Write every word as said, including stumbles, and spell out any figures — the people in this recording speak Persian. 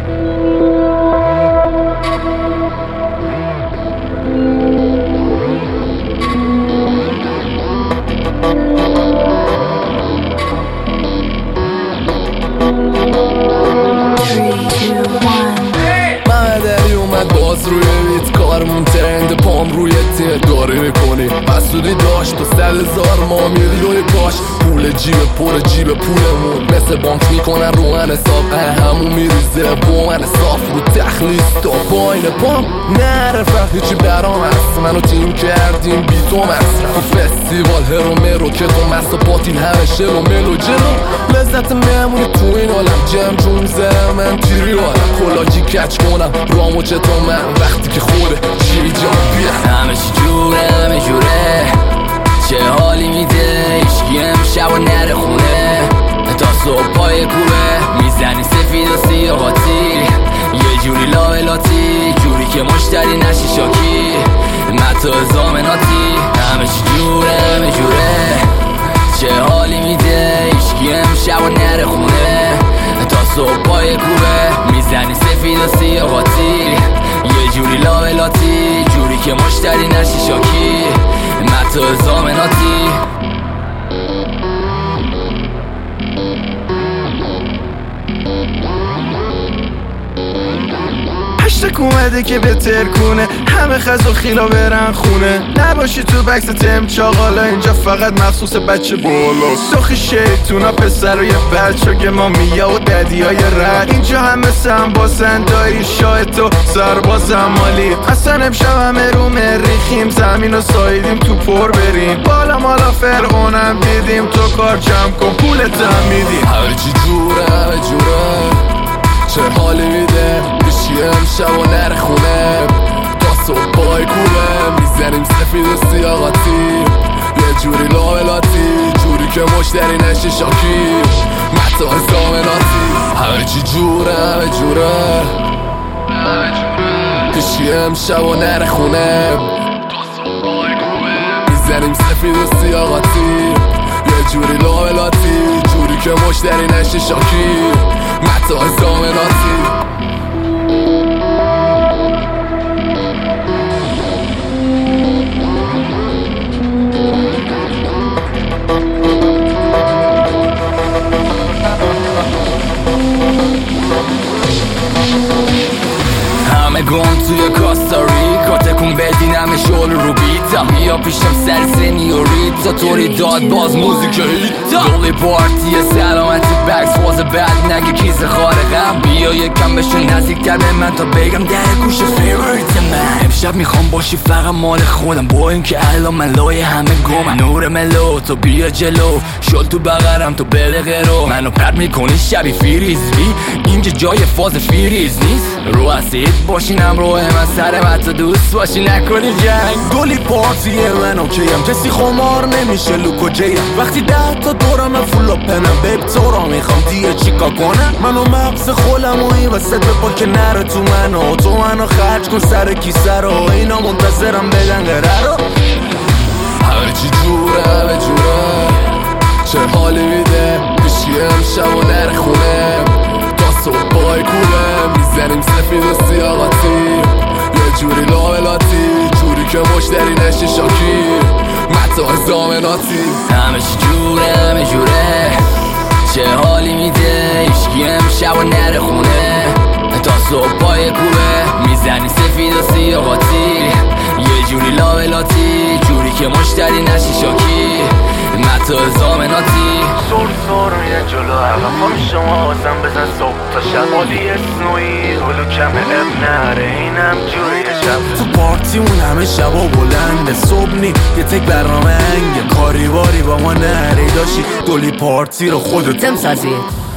باز روی ویت کارمون ترند پام روی تیر داری میکنی حسودی داشت تو صد هزار ما میلیون کاش پول جیب پر جیب پولمون مثل بانک میکنن رو من حساب همون میریزه با من صاف رو تخلیص تا پایین پام نرفت هیچی برام هست منو تیم کردیم بی تو مصرف فستیوال هرو مرو که تو مست و پاتین همه شلو ملو جلو لذت میمونی تو این عالم جم جون زم من تیری آدم کلاجی کچ کنم رامو چطور من وقتی که خوده چی جان بیا همه چی جوره همه جوره چه حالی میده ایشکی امشب و نره خونه تا صبح پای کوبه میزنی سفید و سیاهاتی یه جوری لاولاتی جوری که مشتری نشی شاکی متو زامناتی همه چی جوره همه جوره چه حالی میده ایشکی امشب و نره خونه تا صبح پای کوبه میزنی سفید و سیاهاتی یه جوری لاولاتی جوری که مشتری نشی شاکی متو زامناتی هشتک اومده که بهتر کنه همه خز و خیلا برن خونه نباشی تو بکس تم چاقالا اینجا فقط مخصوص بچه بالا سخی شیطونا پسر و یه بچه که ما میا و ددی های رد اینجا همه سم باسن دایی شاه تو سربازم مالی اصلا امشب همه رو مریخیم زمین و سایدیم تو پر بریم بالا مالا فرقونم دیدیم تو کار جمع کن پولتم میدیم همه چی جوره همه جوره چه حالی میده بشی امشب و نره خونه تا صبح پای کوبه میزنیم سفید و سیاقاتی یه جوری لاولاتی جوری که مشتری نشه شاکی متو زامناتی همه چی جوره همه جوره بشی امشب و نره خونه تا صبح پای کوبه میزنیم سفید و سیاقاتی یه جوری لاولاتی جوری که مشتری نشه شاکی متو زامناتی همه گم توی کاستاریکا تکون بدین همه شل رو بیتا بیا پیشم سر سنیوریتا طوری داد باز موزیک هیتا دولی پارتی سلامتی بکس واز بد نگه کیز خارقم بیا یکم بشون نزدیک تر به من تا بگم در گوش فیوریت من امشب میخوام باشی فقط مال خودم با این که الان من لای همه گمم نور ملو تو بیا جلو شل تو بغرم تو بده غیرو منو پرد میکنی شبی فیریزی اینجا جای فاز فیریز نیست رو اسید باشینم روی من سر مت دوست باشی نکنی جنگ گلی پارتیه من اوکیم کسی خمار نمیشه لوکو جیم وقتی ده تا دورم فول پنم بیب تو را میخوام دیگه چیکا کنم منو مغز خولم و این وسط بپا که نره تو منو تو منو خرج کن سر کیسه رو اینا منتظرم بدن قره رو همه چی جوره همه جوره چه حالی میده بشی امشب و نره خونه تا صبح پای کوبه میزنیم سفید و سیاقاتی یه جوری لاولاتی جوری که مشتری نشه شاکی متو زامناتی همه چی جوره همه جوره چه حالی میده ایشکی امشب و نره خونه تا صبح پای کوبه میزنی سفید و سیاقاتی یه جوری لاولاتی جوری که مشتری نشی شاکی متو زامناتی سور سور یه جلو عقب شما آزم بزن صبح تا شب مالی اسنوی گلو کم اب نره اینم جوری شب تو پارتیمون همه شبا بلنده صبح نی یه تک برنامه هنگه کاری باری با ما نره داشی دولی پارتی رو خودت تم سازی